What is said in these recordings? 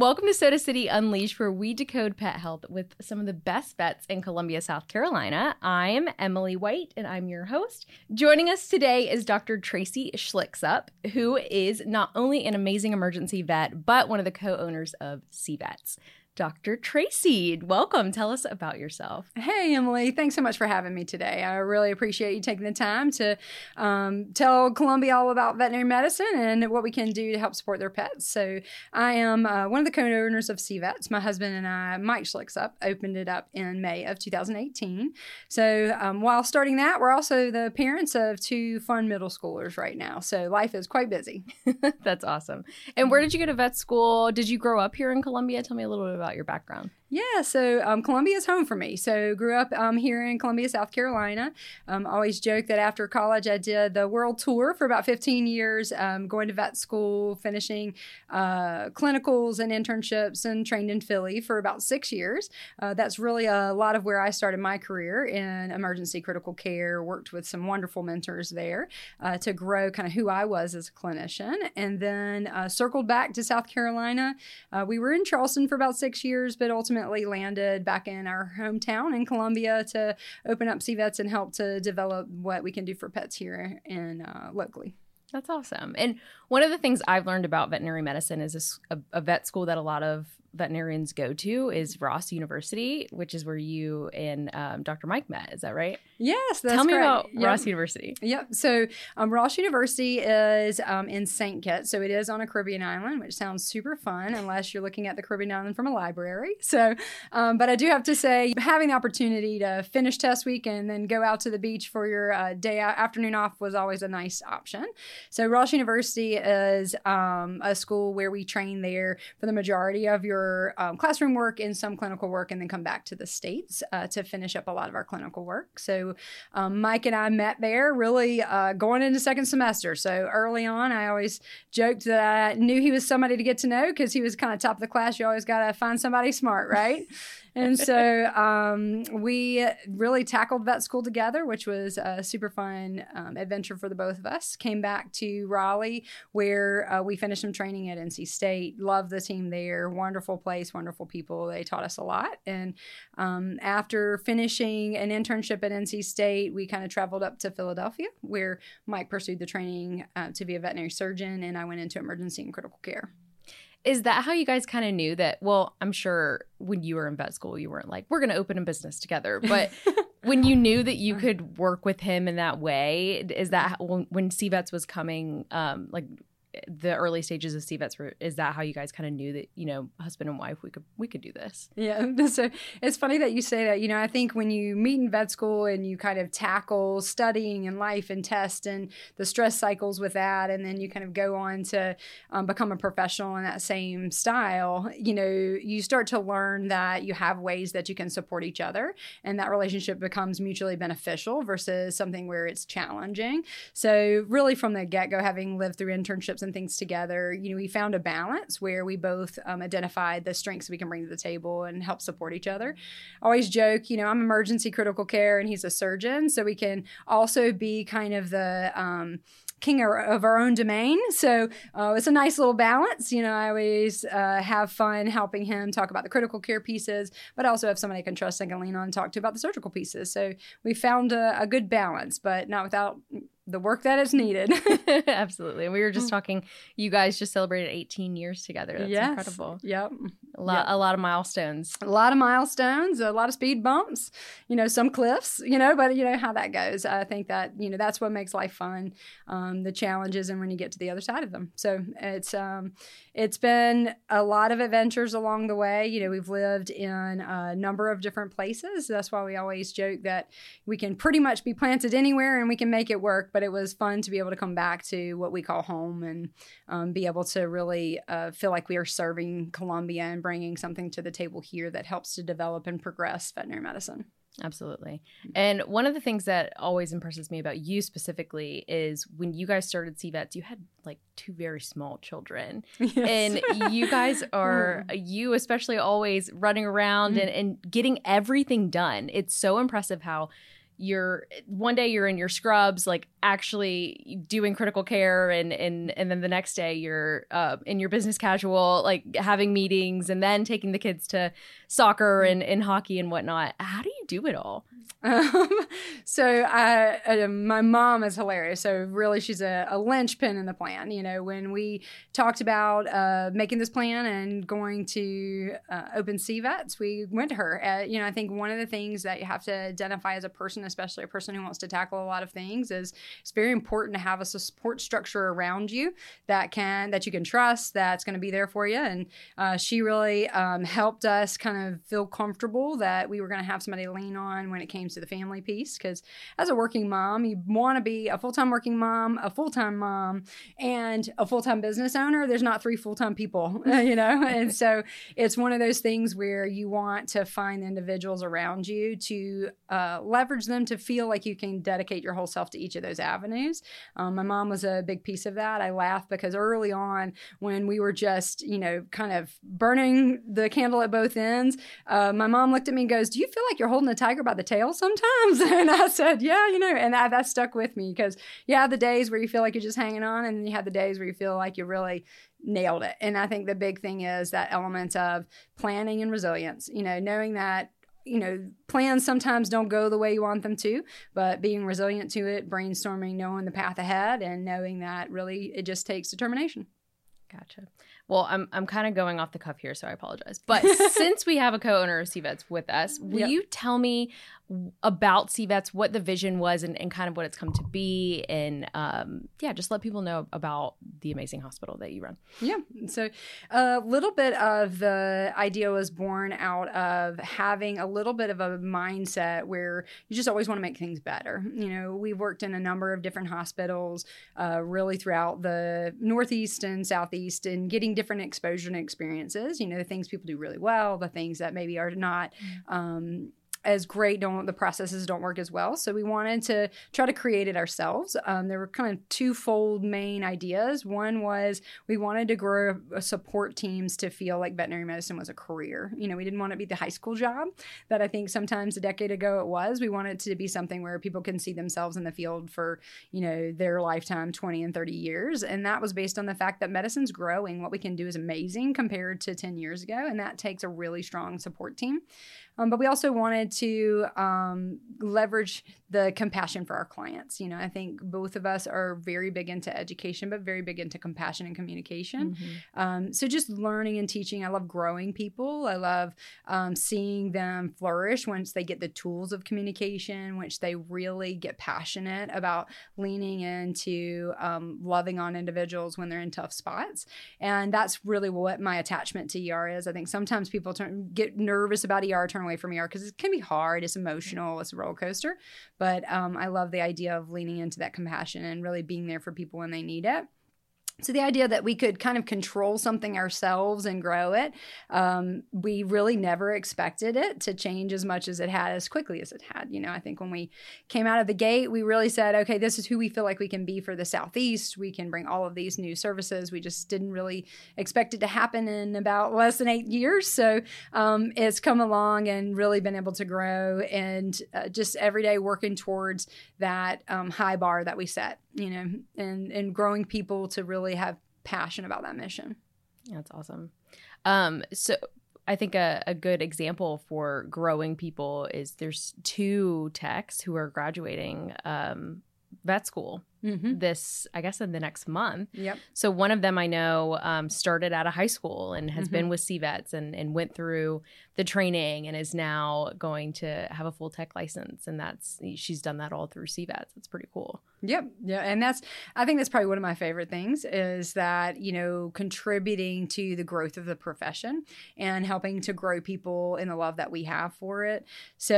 Welcome to Soda City Unleashed, where we decode pet health with some of the best vets in Columbia, South Carolina. I'm Emily White, and I'm your host. Joining us today is Dr. Tracy Schlicksup, who is not only an amazing emergency vet, but one of the co-owners of CVets. Dr. Tracy, welcome. Tell us about yourself. Hey, Emily. Thanks so much for having me today. I really appreciate you taking the time to tell Columbia all about veterinary medicine and what we can do to help support their pets. So I am one of the co-owners of CVets. My husband and I, Mike Schlicksup, opened it up in May of 2018. So while starting that, we're also the parents of two fun middle schoolers right now. So life is quite busy. That's awesome. And where did you go to vet school? Did you grow up here in Columbia? Tell me a little bit about your background. Yeah, so Columbia is home for me. So grew up here in Columbia, South Carolina. Always joke that after college, I did the world tour for about 15 years, going to vet school, finishing clinicals and internships, and trained in Philly for about 6 years. That's really a lot of where I started my career in emergency critical care, worked with some wonderful mentors there to grow kind of who I was as a clinician, and then circled back to South Carolina. We were in Charleston for about 6 years, but ultimately landed back in our hometown in Columbia to open up CVets and help to develop what we can do for pets here and locally. That's awesome. And one of the things I've learned about veterinary medicine is a vet school that a lot of veterinarians go to is Ross University, which is where you and Dr. Mike met. Is that right? Yes, that's Tell me correct. about Ross University. Yep. So Ross University is in St. Kitts. So it is on a Caribbean island, which sounds super fun unless you're looking at the Caribbean island from a library. So, but I do have to say, having the opportunity to finish test week and then go out to the beach for your afternoon off was always a nice option. So Ross University is a school where we train there for the majority of your classroom work and some clinical work, and then come back to the States to finish up a lot of our clinical work. So Mike and I met there really going into second semester. So early on, I always joked that I knew he was somebody to get to know because he was kind of top of the class. You always got to find somebody smart, right? And so we really tackled vet school together, which was a super fun adventure for the both of us. Came back to Raleigh, where we finished some training at NC State. Loved the team there. Wonderful place, wonderful people. They taught us a lot. And after finishing an internship at NC State, we kind of traveled up to Philadelphia, where Mike pursued the training to be a veterinary surgeon, and I went into emergency and critical care. Is that how you guys kind of knew that? Well, I'm sure when you were in vet school, you weren't like, we're going to open a business together. But when you knew that you could work with him in that way, is that when CVets was coming, like the early stages of CVets, is that how you guys kind of knew that, you know, husband and wife, we could do this? Yeah. So it's funny that you say that. You know, I think when you meet in vet school and you kind of tackle studying and life and test and the stress cycles with that, and then you kind of go on to become a professional in that same style, you know, you start to learn that you have ways that you can support each other, and that relationship becomes mutually beneficial versus something where it's challenging. So really from the get-go, having lived through internships and things together, you know, we found a balance where we both identified the strengths we can bring to the table and help support each other. I always joke, you know, I'm emergency critical care and he's a surgeon, so we can also be kind of the king of our own domain. So it's a nice little balance. You know, I always have fun helping him talk about the critical care pieces, but I also have somebody I can trust and can lean on and talk to about the surgical pieces. So we found a good balance, but not without the work that is needed. Absolutely. And we were just talking, you guys just celebrated 18 years together. That's incredible. Yep. A lot of milestones. A lot of milestones, a lot of speed bumps, you know, some cliffs, you know, but you know how that goes. I think that, you know, that's what makes life fun, the challenges and when you get to the other side of them. So it's been a lot of adventures along the way. You know, we've lived in a number of different places. That's why we always joke that we can pretty much be planted anywhere and we can make it work. But it was fun to be able to come back to what we call home and be able to really feel like we are serving Columbia and bringing something to the table here that helps to develop and progress veterinary medicine. Absolutely. And one of the things that always impresses me about you specifically is when you guys started CVets, you had like two very small children. Yes. And you guys are, you especially, always running around and getting everything done. It's so impressive how one day you're in your scrubs, like actually doing critical care, and then the next day you're in your business casual, like having meetings, and then taking the kids to soccer and hockey and whatnot. How do you do it all? So my mom is hilarious. So really, she's a linchpin in the plan. You know, when we talked about making this plan and going to open CVETs, we went to her. You know, I think one of the things that you have to identify as a person, especially a person who wants to tackle a lot of things, is it's very important to have a support structure around you that you can trust, that's going to be there for you. And she really helped us kind of feel comfortable that we were going to have somebody to lean on when it came to the family piece. Because as a working mom, you want to be a full-time working mom, a full-time mom, and a full-time business owner. There's not 3 full-time people, you know? And so it's one of those things where you want to find individuals around you to leverage them to feel like you can dedicate your whole self to each of those avenues. My mom was a big piece of that. I laugh because early on, when we were just, you know, kind of burning the candle at both ends, my mom looked at me and goes, "Do you feel like you're holding a tiger by the tail sometimes?" And I said, "Yeah, you know," and that stuck with me, because you have the days where you feel like you're just hanging on, and then you have the days where you feel like you really nailed it. And I think the big thing is that element of planning and resilience, you know, knowing that, you know, plans sometimes don't go the way you want them to, but being resilient to it, brainstorming, knowing the path ahead, and knowing that really it just takes determination. Gotcha. Well, I'm kind of going off the cuff here, so I apologize. But since we have a co-owner of CVETs with us, will you tell me about CVETs, what the vision was, and kind of what it's come to be, and just let people know about the amazing hospital that you run. Yeah. So a little bit of the idea was born out of having a little bit of a mindset where you just always want to make things better. You know, we've worked in a number of different hospitals really throughout the Northeast and Southeast, and getting different exposure and experiences. You know, the things people do really well, the things that maybe are not as great, the processes don't work as well. So we wanted to try to create it ourselves. There were kind of twofold main ideas. One was we wanted to grow support teams to feel like veterinary medicine was a career. You know, we didn't want it to be the high school job that I think sometimes a decade ago it was. We wanted it to be something where people can see themselves in the field for, you know, their lifetime, 20 and 30 years. And that was based on the fact that medicine's growing. What we can do is amazing compared to 10 years ago. And that takes a really strong support team. But we also wanted to leverage the compassion for our clients. You know, I think both of us are very big into education, but very big into compassion and communication. Mm-hmm. So just learning and teaching. I love growing people. I love seeing them flourish once they get the tools of communication, which they really get passionate about leaning into loving on individuals when they're in tough spots. And that's really what my attachment to ER is. I think sometimes people get nervous about ER, turn away from ER because it can be hard. It's emotional. It's a roller coaster. But I love the idea of leaning into that compassion and really being there for people when they need it. So the idea that we could kind of control something ourselves and grow it, we really never expected it to change as much as it had, as quickly as it had. You know, I think when we came out of the gate, we really said, okay, this is who we feel like we can be for the Southeast. We can bring all of these new services. We just didn't really expect it to happen in about less than 8 years. So it's come along and really been able to grow, and just every day working towards that high bar that we set, you know, and growing people to really have passion about that mission. That's awesome. So I think a good example for growing people is there's 2 techs who are graduating vet school this, I guess, in the next month. Yep. So one of them I know started out of high school and has been with CVETs and went through the training and is now going to have a full tech license. And she's done that all through CVETs. It's pretty cool. Yep. Yeah. And I think that's probably one of my favorite things is that, you know, contributing to the growth of the profession and helping to grow people in the love that we have for it.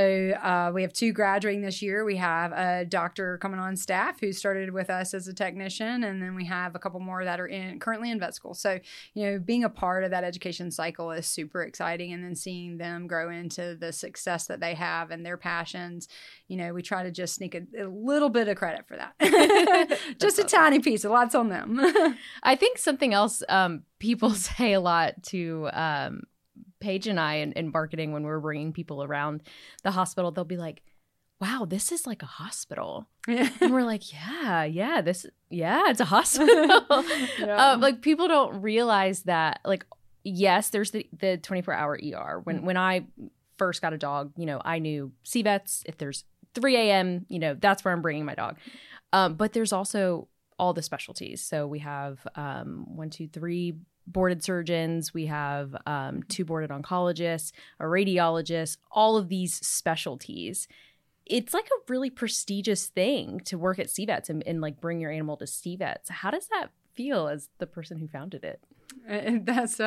So we have 2 graduating this year. We have a doctor coming on staff who started with us as a technician, and then we have a couple more that are currently in vet school. So, you know, being a part of that education cycle is super exciting, and then seeing them grow into the success that they have and their passions, you know, we try to just sneak a little bit of credit for that. Just a tiny piece. A lot's on them. I think something else people say a lot to Paige and I in marketing when we're bringing people around the hospital, they'll be like, wow, this is like a hospital. Yeah. And we're like, it's a hospital. Yeah. Like people don't realize that, like, yes, there's the 24-hour ER. When I first got a dog, I knew CVETs, if there's 3 a.m., that's where I'm bringing my dog. But there's also all the specialties. So we have 3 boarded surgeons. We have 2 boarded oncologists, a radiologist, all of these specialties. It's like a really prestigious thing to work at CVETs and like bring your animal to CVETs. How does that feel as the person who founded it? That's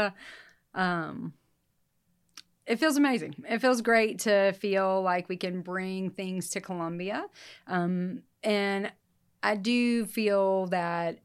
it feels amazing. It feels great to feel like we can bring things to Columbia. And I do feel that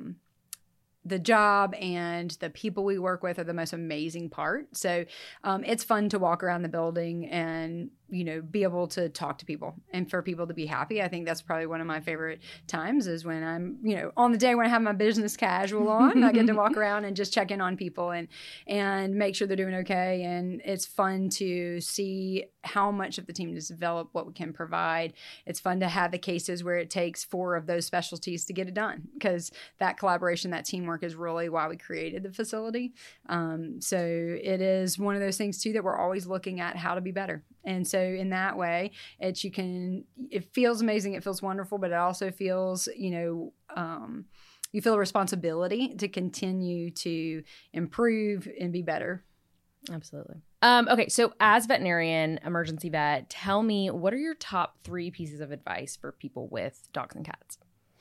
the job and the people we work with are the most amazing part. So it's fun to walk around the building and, be able to talk to people and for people to be happy. I think that's probably one of my favorite times is when I'm, on the day when I have my business casual on, I get to walk around and just check in on people and make sure they're doing okay. And it's fun to see how much of the team has developed, what we can provide. It's fun to have the cases where it takes 4 of those specialties to get it done, because that collaboration, that teamwork is really why we created the facility. So it is one of those things too that we're always looking at how to be better. And so in that way, it feels amazing, it feels wonderful, but it also feels, you feel a responsibility to continue to improve and be better. Absolutely. Okay, so as veterinarian, emergency vet, tell me, what are your top 3 pieces of advice for people with dogs and cats?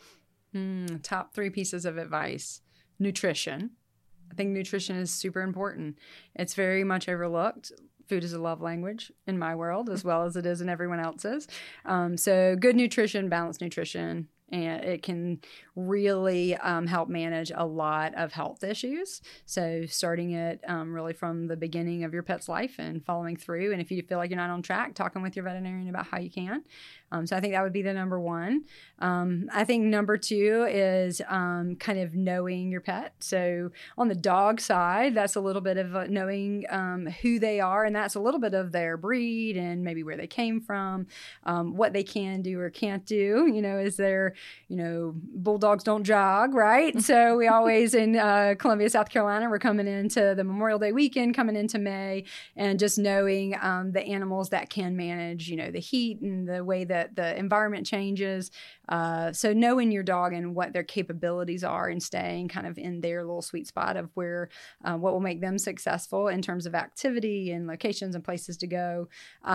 Top 3 pieces of advice. Nutrition. I think nutrition is super important. It's very much overlooked. Food is a love language in my world as well as it is in everyone else's. So good nutrition, balanced nutrition, and it can really help manage a lot of health issues. So starting it really from the beginning of your pet's life and following through. And if you feel like you're not on track, talking with your veterinarian about how you can. So I think that would be the number 1. I think number 2 is kind of knowing your pet. So on the dog side, that's a little bit of knowing who they are, and that's a little bit of their breed and maybe where they came from, what they can do or can't do. Is there, bulldogs don't jog, right? So we always in Columbia, South Carolina, we're coming into the Memorial Day weekend, coming into May, and just knowing the animals that can manage, the heat and the way that the environment changes. So knowing your dog and what their capabilities are and staying kind of in their little sweet spot of where, what will make them successful in terms of activity and locations and places to go.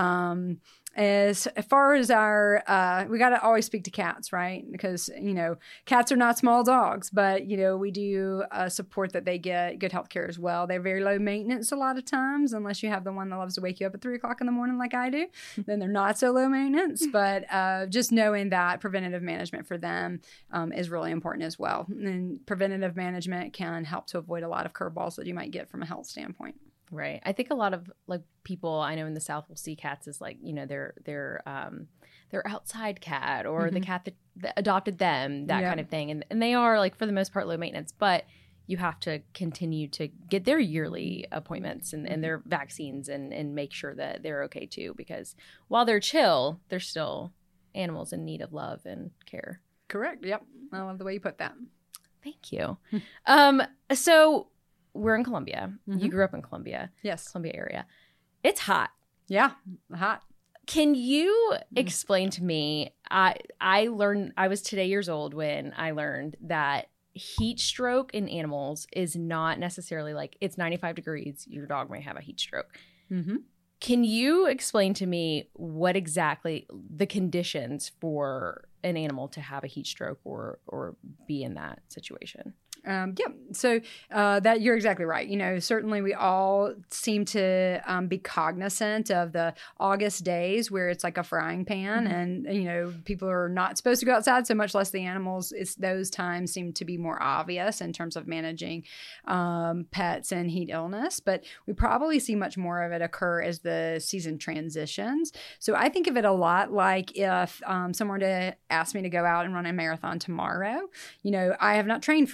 As far as we got to always speak to cats, right? Because, cats are not small dogs, but, we do support that they get good health care as well. They're very low maintenance a lot of times, unless you have the one that loves to wake you up at 3:00 in the morning like I do, then they're not so low maintenance. But just knowing that preventative management for them is really important as well. And preventative management can help to avoid a lot of curveballs that you might get from a health standpoint. Right. I think a lot of like people I know in the South will see cats as like, their outside cat or the cat that adopted them, that kind of thing. And they are like for the most part low maintenance, but you have to continue to get their yearly appointments and their vaccines and make sure that they're okay too, because while they're chill, they're still animals in need of love and care. Correct. Yep. I love the way you put that. Thank you. So we're in Columbia. You grew up in Columbia. Yes. Columbia area. It's hot. Yeah, hot. Can you explain to me, I was today years old when I learned that heat stroke in animals is not necessarily like it's 95 degrees, your dog may have a heat stroke. Can you explain to me what exactly the conditions for an animal to have a heat stroke or be in that situation? So that you're exactly right. Certainly we all seem to be cognizant of the August days where it's like a frying pan and, people are not supposed to go outside, so much less the animals. Those times seem to be more obvious in terms of managing pets and heat illness, but we probably see much more of it occur as the season transitions. So I think of it a lot like if someone were to ask me to go out and run a marathon tomorrow, I have not trained for a marathon.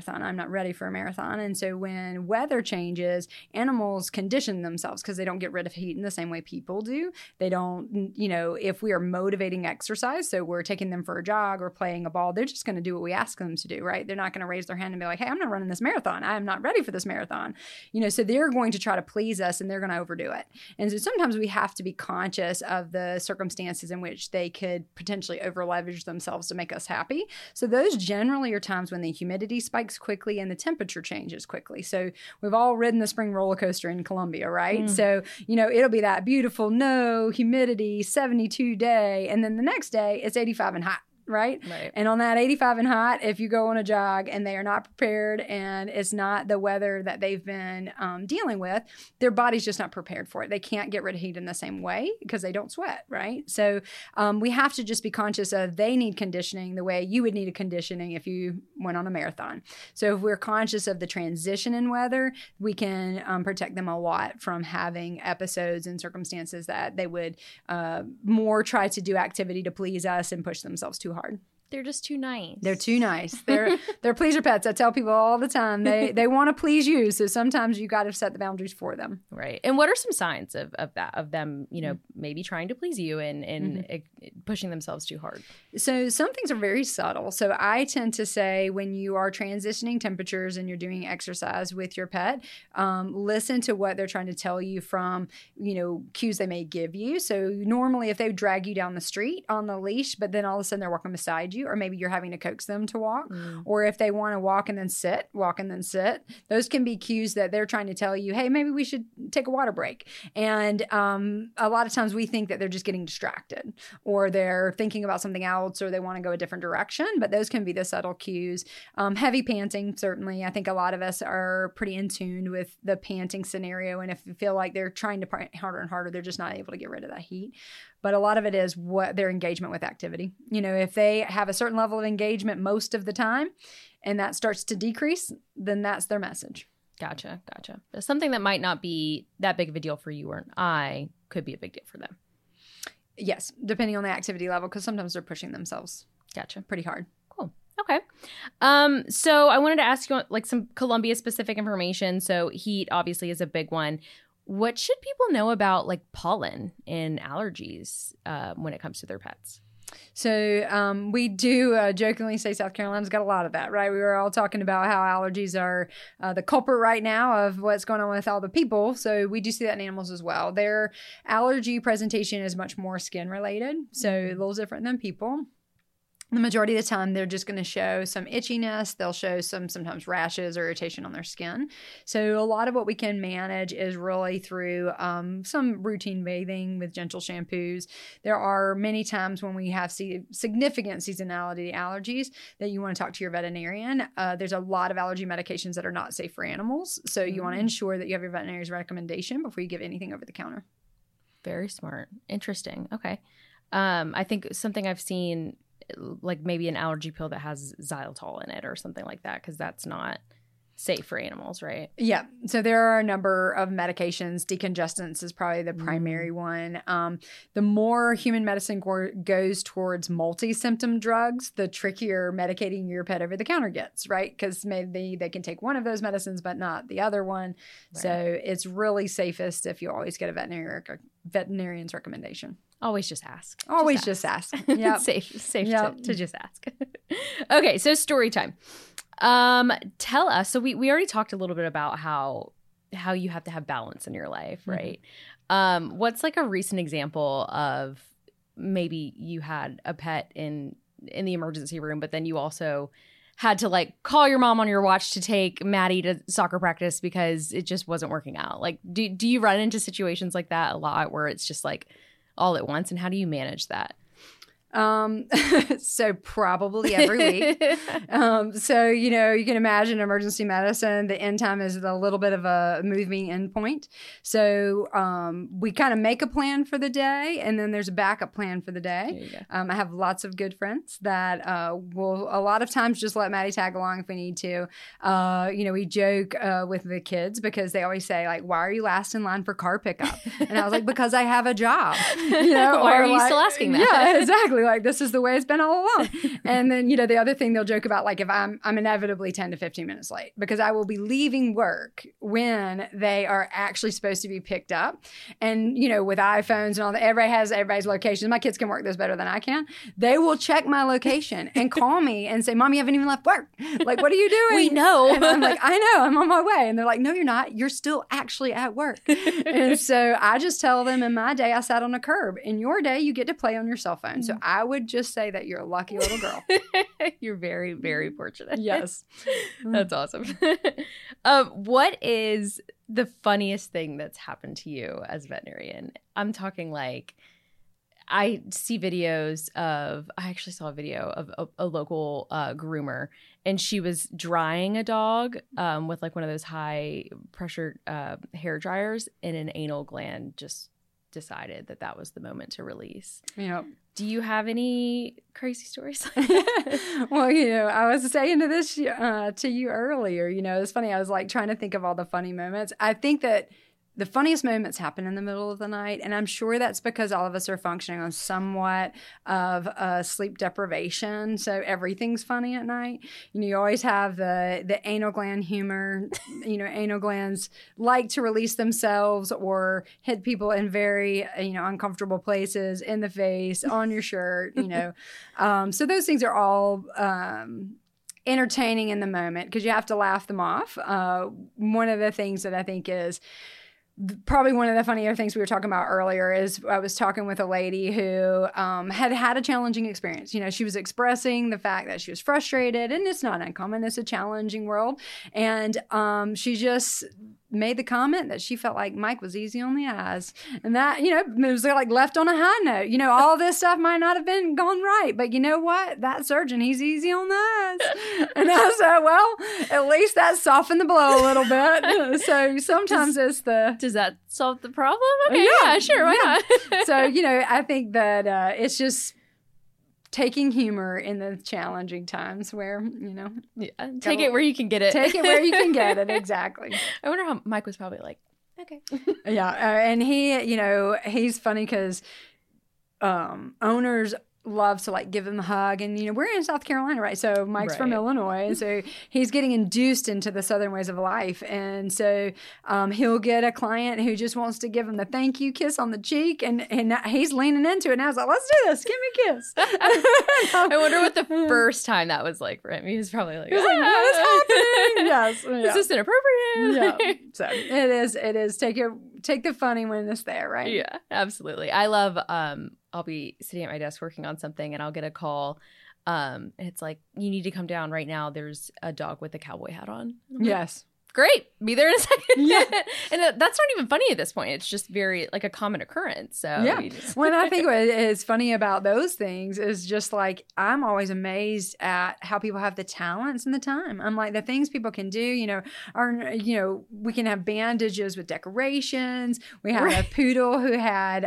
marathon. I'm not ready for a marathon. And so when weather changes, animals condition themselves because they don't get rid of heat in the same way people do. They don't, if we are motivating exercise, so we're taking them for a jog or playing a ball, they're just going to do what we ask them to do, right? They're not going to raise their hand and be like, hey, I'm not running this marathon. I'm not ready for this marathon. So they're going to try to please us and they're going to overdo it. And so sometimes we have to be conscious of the circumstances in which they could potentially over leverage themselves to make us happy. So those generally are times when the humidity spikes quickly and the temperature changes quickly. So we've all ridden the spring roller coaster in Columbia, right? So, it'll be that beautiful, no humidity, 72 day. And then the next day it's 85 and hot. Right? And on that 85 and hot, if you go on a jog and they are not prepared and it's not the weather that they've been dealing with, their body's just not prepared for it. They can't get rid of heat in the same way because they don't sweat, right? So we have to just be conscious of they need conditioning the way you would need a conditioning if you went on a marathon. So if we're conscious of the transition in weather, we can protect them a lot from having episodes and circumstances that they would more try to do activity to please us and push themselves too hard. They're just too nice. They're too nice. They're pleaser pets. I tell people all the time, they want to please you. So sometimes you got to set the boundaries for them. Right. And what are some signs of that, of them, maybe trying to please you and pushing themselves too hard? So some things are very subtle. So I tend to say when you are transitioning temperatures and you're doing exercise with your pet, listen to what they're trying to tell you from, cues they may give you. So normally if they drag you down the street on the leash, but then all of a sudden they're walking beside you, or maybe you're having to coax them to walk, or if they want to walk and then sit, those can be cues that they're trying to tell you, hey, maybe we should take a water break. And a lot of times we think that they're just getting distracted or they're thinking about something else or they want to go a different direction, but those can be the subtle cues. Heavy panting, certainly. I think a lot of us are pretty in tune with the panting scenario, and if you feel like they're trying to pant harder and harder, they're just not able to get rid of that heat. But a lot of it is what their engagement with activity. If they have a certain level of engagement most of the time and that starts to decrease, then that's their message. Gotcha. Something that might not be that big of a deal for you or I could be a big deal for them. Yes, depending on the activity level, because sometimes they're pushing themselves. Gotcha. Pretty hard. Cool. Okay. So I wanted to ask you some Columbia specific information. So heat obviously is a big one. What should people know about pollen and allergies when it comes to their pets? So we do jokingly say South Carolina's got a lot of that, right? We were all talking about how allergies are the culprit right now of what's going on with all the people. So we do see that in animals as well. Their allergy presentation is much more skin related, so a little different than people. The majority of the time, they're just going to show some itchiness. They'll show sometimes rashes or irritation on their skin. So a lot of what we can manage is really through some routine bathing with gentle shampoos. There are many times when we have significant seasonality allergies that you want to talk to your veterinarian. There's a lot of allergy medications that are not safe for animals. So you want to ensure that you have your veterinarian's recommendation before you give anything over the counter. Very smart. Interesting. Okay. I think something I've seen, maybe an allergy pill that has xylitol in it or something like that, because that's not safe for animals, right? Yeah. So there are a number of medications. Decongestants is probably the primary one. The more human medicine goes towards multi-symptom drugs, the trickier medicating your pet over the counter gets, right? Because maybe they can take one of those medicines, but not the other one. Right. So it's really safest if you always get a veterinarian's recommendation. Always just ask. Always just ask. Yeah. Safe to just ask. Okay, so story time. Tell us. So we already talked a little bit about how you have to have balance in your life, right? Mm-hmm. What's a recent example of maybe you had a pet in the emergency room, but then you also had to call your mom on your watch to take Maddie to soccer practice because it just wasn't working out? Do you run into situations like that a lot where it's just all at once, and how do you manage that? So probably every week. So, you can imagine emergency medicine, the end time is a little bit of a moving end point. So, we kind of make a plan for the day and then there's a backup plan for the day. I have lots of good friends that, will a lot of times just let Maddie tag along if we need to. We joke, with the kids because they always say why are you last in line for car pickup? And I was because I have a job, Why are you still asking that? Yeah, exactly. exactly. Like, this is the way it's been all along. And then, the other thing they'll joke about, like, if I'm inevitably 10 to 15 minutes late because I will be leaving work when they are actually supposed to be picked up. And, with iPhones and all that, everybody has everybody's locations. My kids can work this better than I can. They will check my location and call me and say, Mom, you haven't even left work. Like, what are you doing? We know. And I'm like, I know, I'm on my way. And they're like, no, you're not. You're still actually at work. And so I just tell them, in my day, I sat on a curb. In your day, you get to play on your cell phone. So I would just say that you're a lucky little girl. You're very, very fortunate. Yes. That's awesome. What is the funniest thing that's happened to you as a veterinarian? I'm talking like, I see videos of, I actually saw a video of a local groomer, and she was drying a dog with like one of those high pressure hair dryers, and an anal gland just decided that was the moment to release. Yep. Do you have any crazy stories? Well, I was saying to this to you earlier, it's funny. I was like trying to think of all the funny moments. I think that the funniest moments happen in the middle of the night, and I'm sure that's because all of us are functioning on somewhat of sleep deprivation, so everything's funny at night. You always have the anal gland humor. Anal glands like to release themselves or hit people in very uncomfortable places, in the face, on your shirt. So those things are all entertaining in the moment because you have to laugh them off. One of the things that I think is probably one of the funnier things we were talking about earlier is I was talking with a lady who had a challenging experience. She was expressing the fact that she was frustrated, and it's not uncommon. It's a challenging world. And she just made the comment that she felt like Mike was easy on the eyes. And that, it was like left on a high note. All this stuff might not have been gone right, but you know what? That surgeon, he's easy on the eyes. And I said, well, at least that softened the blow a little bit. So sometimes Does that solve the problem? Okay, yeah, sure, why not? So, I think that it's just taking humor in the challenging times where, take it where you can get it. Take it where you can get it, exactly. I wonder how Mike was probably like, okay. Yeah, and he, he's funny because owners love to like give him a hug, and we're in South Carolina, right? So Mike's from Illinois, and so he's getting induced into the Southern ways of life, and so he'll get a client who just wants to give him the thank you kiss on the cheek, and he's leaning into it, and I was like, let's do this, give me a kiss. I wonder what the first time that was like for him. He was probably like, what is happening? Yes, is this inappropriate? Yeah. So it is take the funny when it's there, right? Yeah, absolutely. I love I'll be sitting at my desk working on something, and I'll get a call. And it's like, you need to come down right now. There's a dog with a cowboy hat on. Yes. Great. Be there in a second. Yeah. And that's not even funny at this point. It's just very like a common occurrence. So yeah. When I think what is funny about those things is just like, I'm always amazed at how people have the talents and the time. I'm like, the things people can do, we can have bandages with decorations. We have a poodle who had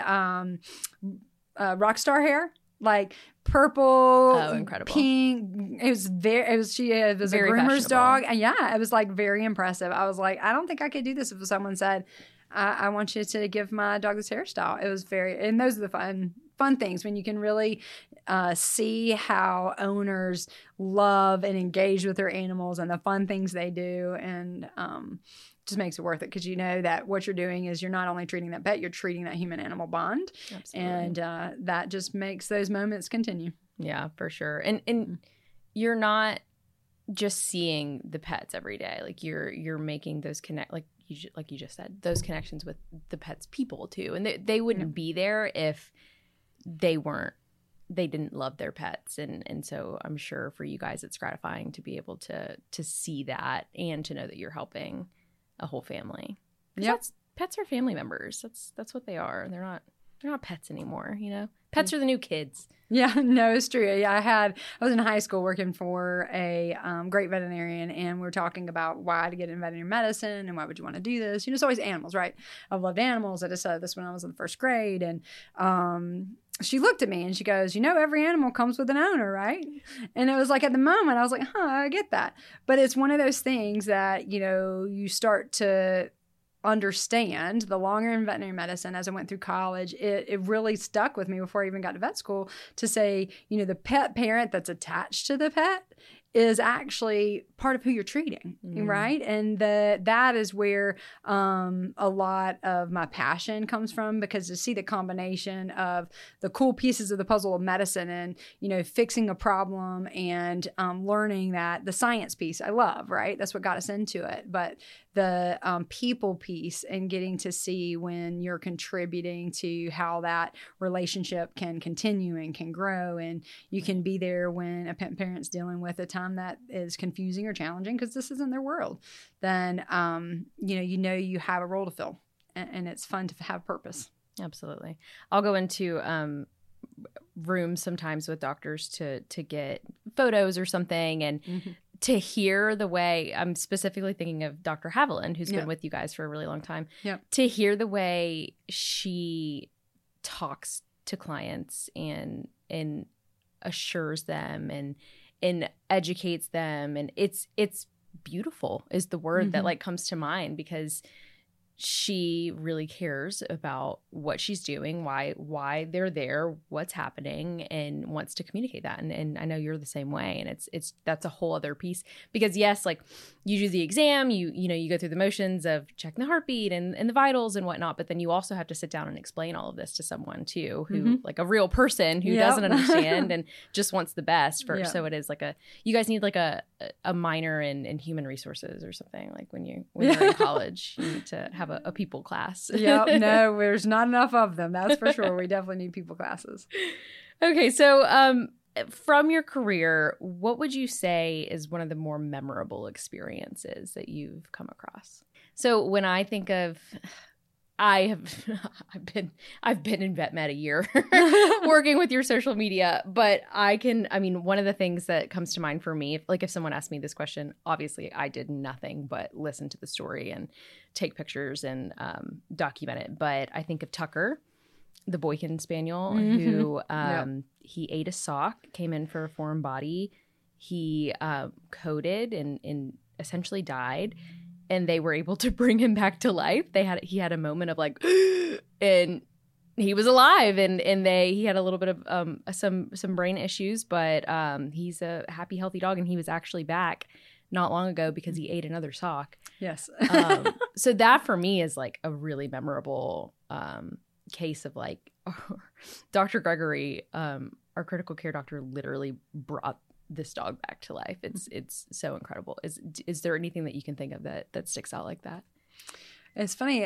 rock star hair, like purple, incredible, pink. It was a groomer's dog. And yeah, it was like very impressive. I was like, I don't think I could do this if someone said, I want you to give my dog this hairstyle. It was and those are the fun things when you can really see how owners love and engage with their animals and the fun things they do, and just makes it worth it because you know that what you're doing is you're not only treating that pet, you're treating that human-animal bond. Absolutely. And that just makes those moments continue. Yeah, for sure. And you're not just seeing the pets every day. Like you're making those like you just said, those connections with the pets' people too. And they wouldn't be there if they didn't love their pets. And so I'm sure for you guys, it's gratifying to be able to see that and to know that you're helping a whole family. Yep. Pets are family members. That's what they are. They're not pets anymore, Pets are the new kids. Yeah, no, it's true. Yeah, I was in high school working for a great veterinarian, and we were talking about why to get in veterinary medicine and why would you want to do this. It's always animals, right? I've loved animals. I decided this when I was in the first grade, and she looked at me and she goes, every animal comes with an owner, right? And it was like at the moment, I was like, I get that. But it's one of those things that, you start to understand, the longer in veterinary medicine as I went through college, it really stuck with me before I even got to vet school to say, the pet parent that's attached to the pet is actually part of who you're treating, right? And that is where a lot of my passion comes from, because to see the combination of the cool pieces of the puzzle of medicine and, fixing a problem and learning that the science piece I love, right? That's what got us into it. But the people piece and getting to see when you're contributing to how that relationship can continue and can grow, and you can be there when a pet parent's dealing with a time that is confusing or challenging because this isn't their world, then you have a role to fill, and it's fun to have purpose. Absolutely. I'll go into rooms sometimes with doctors to get photos or something, and to hear the way, I'm specifically thinking of Dr. Haviland, who's been with you guys for a really long time, to hear the way she talks to clients and assures them and educates them. And it's beautiful is the word that comes to mind, because she really cares about what she's doing, why they're there, what's happening, and wants to communicate that. And I know you're the same way. And it's that's a whole other piece, because yes, you do the exam, you go through the motions of checking the heartbeat and the vitals and whatnot, but then you also have to sit down and explain all of this to someone too, who like a real person who doesn't understand and just wants the best for. So it is you guys need a minor in human resources or something, like when you're in college, you need to have a people class. No, there's not enough of them. That's for sure. We definitely need people classes. Okay. So, from your career, what would you say is one of the more memorable experiences that you've come across? So when I think of, I've been in vet med a year working with your social media, but one of the things that comes to mind for me, if someone asked me this question, obviously I did nothing but listen to the story and take pictures and document it. But I think of Tucker, the Boykin Spaniel, who he ate a sock, came in for a foreign body. He coded and essentially died. And they were able to bring him back to life. He had a moment of and he was alive, and he had a little bit of some brain issues, but he's a happy, healthy dog, and he was actually back not long ago because he ate another sock. Yes. So that for me is a really memorable case of Dr. Gregory, our critical care doctor, literally brought this dog back to life. It's so incredible. Is there anything that you can think of that sticks out like that? It's funny.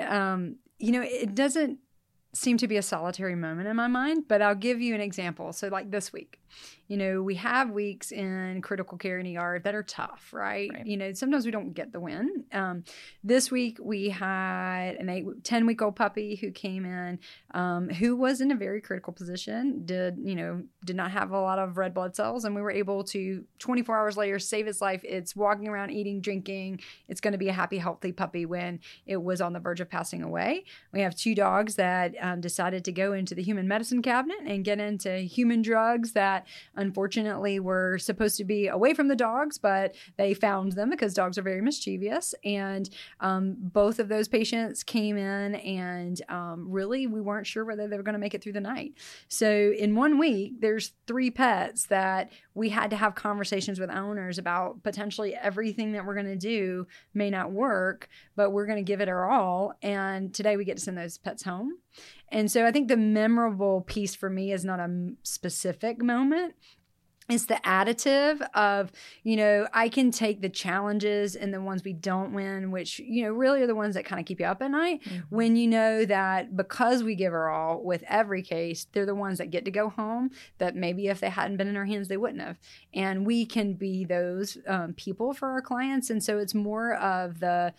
It doesn't seem to be a solitary moment in my mind, but I'll give you an example. So this week, we have weeks in critical care and ER that are tough, right? Sometimes we don't get the win. This week we had an 10-week-old puppy who came in, who was in a very critical position, did not have a lot of red blood cells, and we were able to 24 hours later save his life. It's walking around, eating, drinking. It's going to be a happy, healthy puppy when it was on the verge of passing away. We have 2 dogs that decided to go into the human medicine cabinet and get into human drugs that unfortunately were supposed to be away from the dogs, but they found them because dogs are very mischievous. And both of those patients came in, and really we weren't sure whether they were going to make it through the night. So in 1 week, there's 3 pets that we had to have conversations with owners about potentially everything that we're going to do may not work, but we're going to give it our all. And today we get to send those pets home. And so I think the memorable piece for me is not a specific moment. It's the additive of, I can take the challenges and the ones we don't win, which, really are the ones that kind of keep you up at night, when you know that because we give our all with every case, they're the ones that get to go home that maybe if they hadn't been in our hands, they wouldn't have. And we can be those people for our clients. And so it's more of the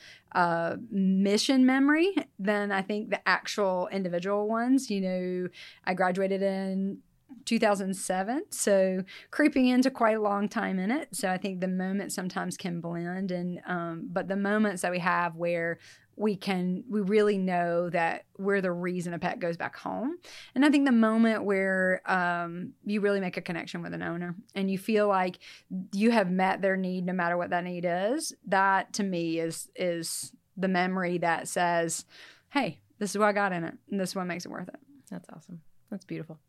mission memory than I think the actual individual ones. I graduated in 2007, so creeping into quite a long time in it. So I think the moments sometimes can blend, and but the moments that we have where we really know that we're the reason a pet goes back home. And I think the moment where you really make a connection with an owner and you feel like you have met their need, no matter what that need is, that to me is the memory that says, hey, this is what I got in it, and this is what makes it worth it. That's awesome. That's beautiful.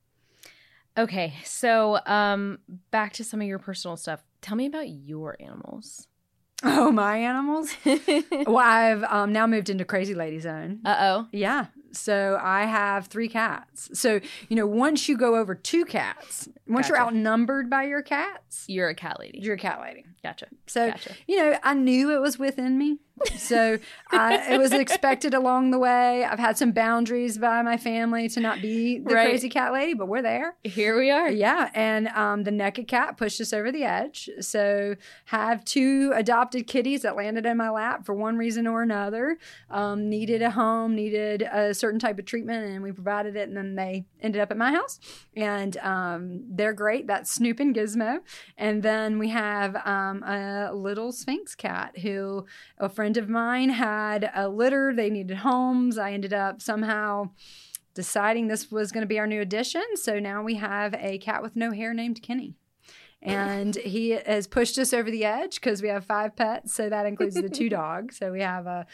Okay, so back to some of your personal stuff. Tell me about your animals. Oh, my animals? Well, I've now moved into crazy lady zone. Uh-oh. Yeah. So I have 3 cats. So, once you go over 2 cats, once you're Gotcha. outnumbered by your cats, You're a cat lady. you're a cat lady. Gotcha. So, Gotcha. I knew it was within me. So it was expected along the way. I've had some boundaries by my family to not be the Right. crazy cat lady, but we're there. Here we are. Yeah. And the naked cat pushed us over the edge. So have 2 adopted kitties that landed in my lap for one reason or another, needed a home, needed a certain type of treatment, and we provided it. And then they ended up at my house. And they're great. That's Snoop and Gizmo. And then we have a little Sphinx cat who a friend of mine had a litter. They needed homes. I ended up somehow deciding this was going to be our new addition. So now we have a cat with no hair named Kenny. And he has pushed us over the edge because we have 5 pets. So that includes the 2 dogs. So we have a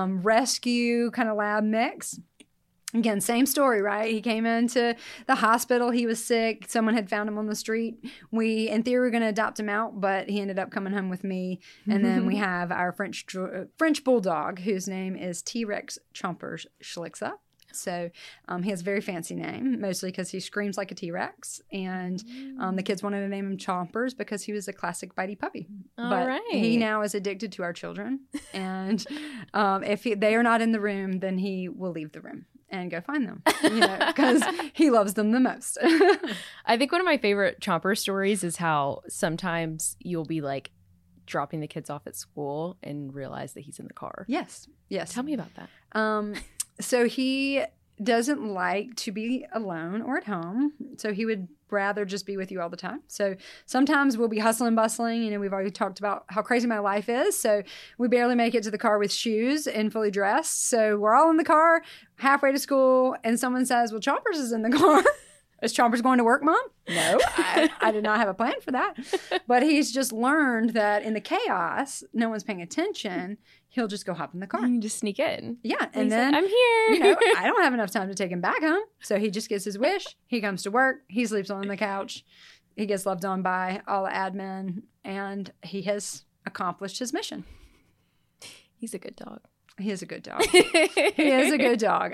rescue kind of lab mix. Again, same story, right? He came into the hospital. He was sick. Someone had found him on the street. We, in theory, were going to adopt him out, but he ended up coming home with me. And then we have our French bulldog, whose name is T-Rex Chomper Schlicksa. So he has a very fancy name, mostly because he screams like a T-Rex. And the kids wanted to name him Chompers because he was a classic bitey puppy. All but right. he now is addicted to our children. And if they are not in the room, then he will leave the room and go find them, because he loves them the most. I think one of my favorite Chomper stories is how sometimes you'll be like dropping the kids off at school and realize that he's in the car. Yes. Tell me about that. So he doesn't like to be alone or at home. So he would rather just be with you all the time. So sometimes we'll be hustling, bustling. We've already talked about how crazy my life is. So we barely make it to the car with shoes and fully dressed. So we're all in the car halfway to school and someone says, well, Chompers is in the car. Is Chompers going to work, Mom? No, I did not have a plan for that. But he's just learned that in the chaos, no one's paying attention. He'll just go hop in the car. You can just sneak in. Yeah. He's And then like, I'm here. I don't have enough time to take him back home. So he just gets his wish. He comes to work. He sleeps on the couch. He gets loved on by all the admin. And he has accomplished his mission. He's a good dog. He is a good dog. He is a good dog.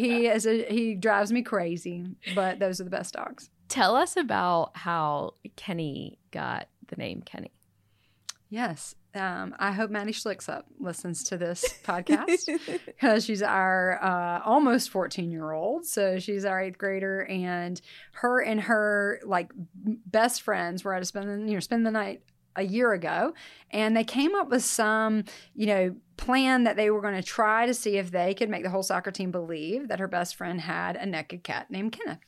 He drives me crazy, but those are the best dogs. Tell us about how Kenny got the name Kenny. Yes. I hope Maddie Schlicksup listens to this podcast because she's our almost 14-year-old. So she's our 8th grader, and her like best friends were at spend the night a year ago, and they came up with some, plan that they were going to try to see if they could make the whole soccer team believe that her best friend had a naked cat named Kenneth.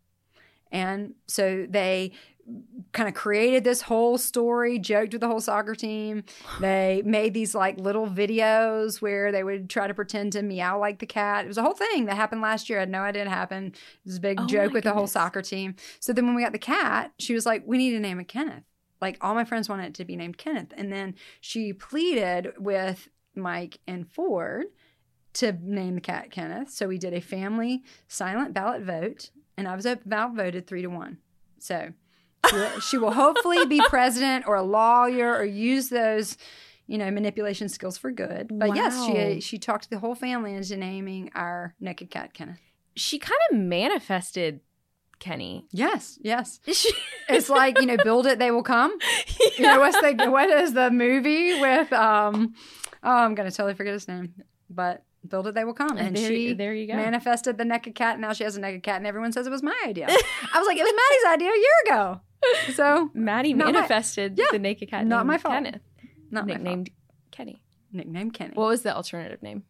And so they kind of created this whole story, joked with the whole soccer team. They made these like little videos where they would try to pretend to meow like the cat. It was a whole thing that happened last year. I had no idea it happened. It was a big joke with the whole soccer team. So then when we got the cat, she was like, we need to name it Kenneth. Like all my friends wanted it to be named Kenneth. And then she pleaded with Mike and Ford to name the cat Kenneth. So we did a family silent ballot vote, and I was outvoted 3-1. So she will hopefully be president or a lawyer or use those, manipulation skills for good. But Wow. yes, she talked the whole family into naming our naked cat Kenneth. She kind of manifested Kenny. Yes. It's like, build it, they will come. Yeah. What is the movie with, I'm going to totally forget his name, but build it, they will come. And there you go. Manifested the naked cat, and now she has a naked cat, and everyone says it was my idea. I was like, it was Maddie's idea a year ago. So Maddie manifested the naked cat not named my fault. Kenneth. Not my Nicknamed fault. Kenny. Nicknamed Kenny. What was the alternative name?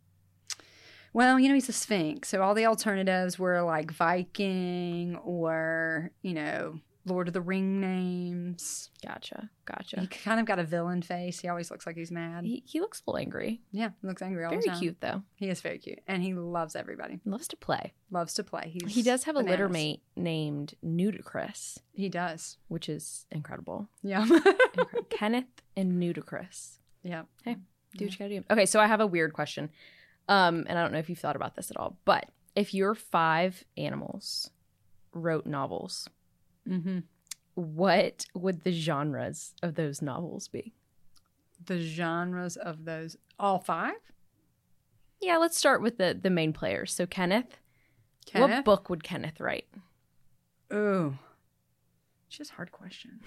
Well, he's a Sphinx, so all the alternatives were like Viking or, Lord of the Ring names. Gotcha. He kind of got a villain face. He always looks like he's mad. He looks a little angry. Yeah, he looks angry all the Very time. cute, though. He is very cute, and he loves everybody. He loves to play. Loves to play. He does have a litter bananas. mate named Nudicrous, He does. which is incredible. Yeah. Kenneth and Nudicrous. Yeah. Hey. Do what you gotta do. Okay, so I have a weird question. And I don't know if you've thought about this at all, but if your 5 animals wrote novels, what would the genres of those novels be? The genres of those, all 5? Yeah, let's start with the main players. So Kenneth. What book would Kenneth write? Ooh. It's just a hard question.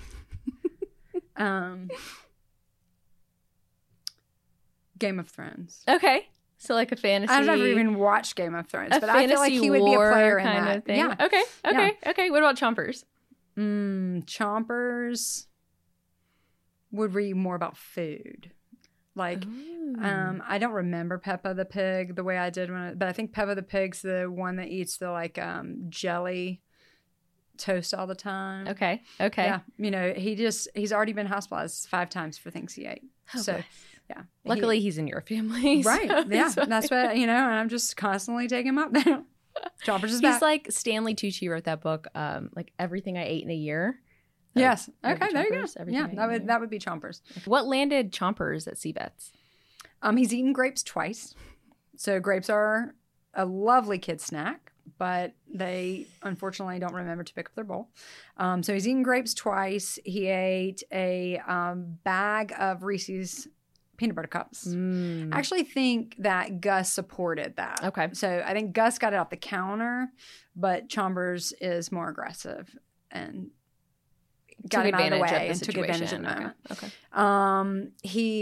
Game of Thrones. Okay. So like a fantasy. I've never even watched Game of Thrones, but I feel like he would be a player in kind that. of thing. Yeah. Okay. What about Chompers? Chompers would read more about food. Like, I don't remember Peppa the Pig the way I did but I think Peppa the Pig's the one that eats the like jelly toast all the time. Okay. Yeah. You know, he's already been hospitalized 5 times for things he ate. Oh, so, gosh. yeah. Luckily, he's in your family. Right. So yeah. That's what, and I'm just constantly taking him up there. Chompers is back. He's like Stanley Tucci wrote that book, like Everything I Ate in a Year. Yes. That Okay, there you go. Chompers, Yeah, that would be Chompers. What landed Chompers at Seabets? He's eaten grapes twice. So grapes are a lovely kid snack, but they unfortunately don't remember to pick up their bowl. So he's eaten grapes twice. He ate a bag of Reese's peanut butter cups. I actually think that Gus supported that. Okay. So I think Gus got it off the counter, but Chompers is more aggressive and got him out of the way and took advantage of the moment. Okay. He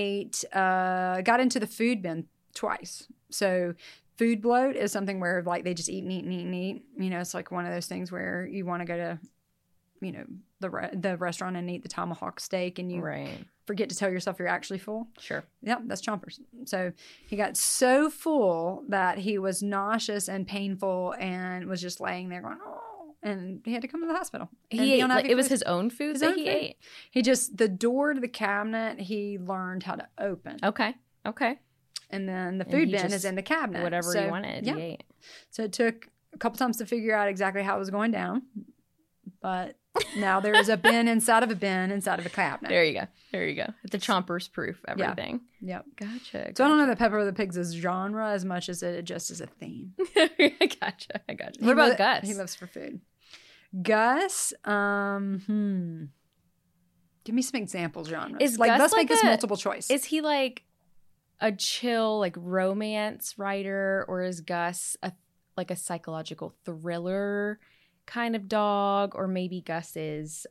got into the food bin twice. So food bloat is something where like they just eat and eat and eat and eat. You know, it's like one of those things where you want to go to, you know, the restaurant and eat the tomahawk steak and you forget to tell yourself you're actually full. Sure. Yep, that's Chompers. So he got so full that he was nauseous and painful and was just laying there going, oh. And he had to come to the hospital. It was his own food that he ate? He just, the door to the cabinet, he learned how to open. Okay. And then the food bin is in the cabinet. Whatever he wanted, he ate. So it took a couple times to figure out exactly how it was going down. But now there is a bin inside of a bin inside of a cabinet. There you go. The Chompers proof everything. Yeah. Yep. Gotcha. So I don't know that Peppa the Pig's a genre as much as it just is a theme. I gotcha. What about Gus? He lives for food. Gus, give me some example genres. Let's make this multiple choice. Is he like a chill, like romance writer, or is Gus like a psychological thriller kind of dog, or maybe Gus is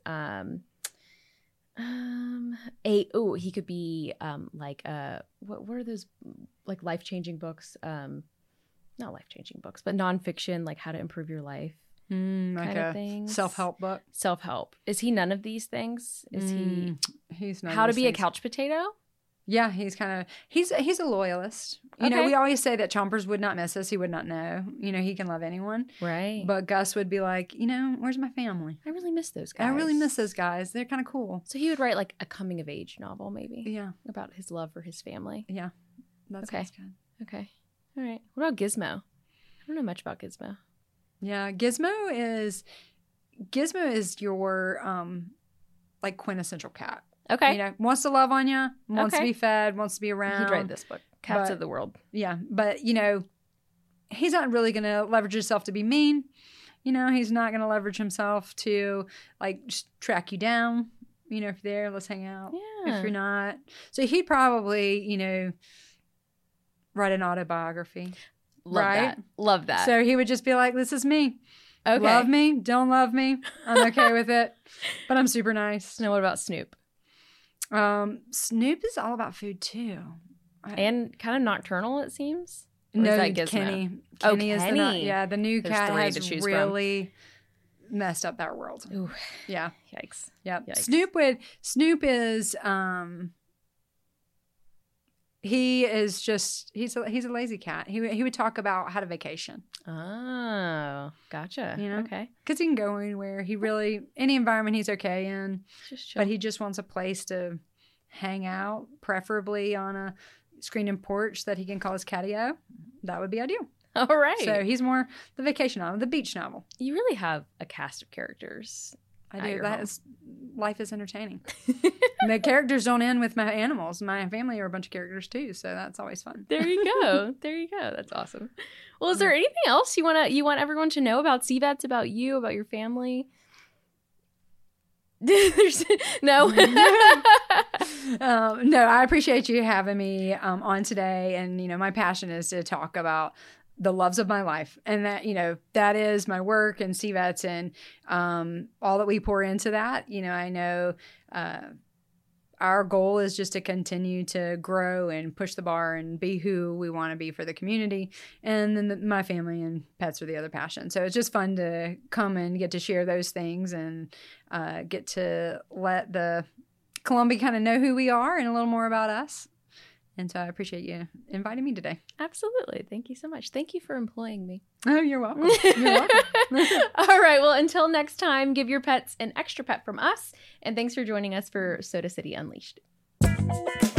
he could be like what are those like life-changing books? Not life-changing books, but nonfiction, like how to improve your life. Like a things. Self-help book. Self-help. Is he none of these things? Is he? He's none. How of to these be things. a couch potato? Yeah, he's kind of he's a loyalist. You know, we always say that Chompers would not miss us. He would not know. You know, he can love anyone. Right. But Gus would be like, you know, where's my family? I really miss those guys. I really miss those guys. They're kind of cool. So he would write like a coming of age novel, maybe. Yeah. About his love for his family. Yeah. That's good. Okay. All right. What about Gizmo? I don't know much about Gizmo. Yeah, Gizmo is your like quintessential cat. Okay. You know, wants to love on you, wants to be fed, wants to be around. He'd write this book, Cats of the World. Yeah, but you know, he's not really going to leverage himself to be mean. You know, he's not going to leverage himself to like just track you down. You know, if you're there, let's hang out. Yeah. If you're not, so he'd probably, you know, write an autobiography. Love that. So he would just be like, "This is me. Okay. Love me, don't love me. I'm okay with it, but I'm super nice." Now, what about Snoop? Snoop is all about food too, and kind of nocturnal. It seems. No, Kenny. Kenny is the new cat has really messed up that world. Ooh. Yeah. Yikes. Yep. Yikes. Snoop is he's a lazy cat. He would talk about how to vacation. Oh, gotcha. You know? Okay. Because he can go anywhere. Any environment he's okay in. Just chill. But he just wants a place to hang out, preferably on a screened-in porch that he can call his catio. That would be ideal. All right. So he's more the vacation novel, the beach novel. You really have a cast of characters I do. Life is entertaining. The characters don't end with my animals. My family are a bunch of characters too, so that's always fun. There you go. There you go. That's awesome. Well, is there anything else you want everyone to know about CVETs, about you, about your family? No. No, I appreciate you having me on today. And, my passion is to talk about the loves of my life. And that, that is my work and CVETs and all that we pour into that. I know our goal is just to continue to grow and push the bar and be who we want to be for the community. And then my family and pets are the other passion. So it's just fun to come and get to share those things and get to let the Columbia kind of know who we are and a little more about us. And so I appreciate you inviting me today. Absolutely. Thank you so much. Thank you for employing me. Oh, you're welcome. You're welcome. All right. Well, until next time, give your pets an extra pet from us. And thanks for joining us for Soda City Unleashed.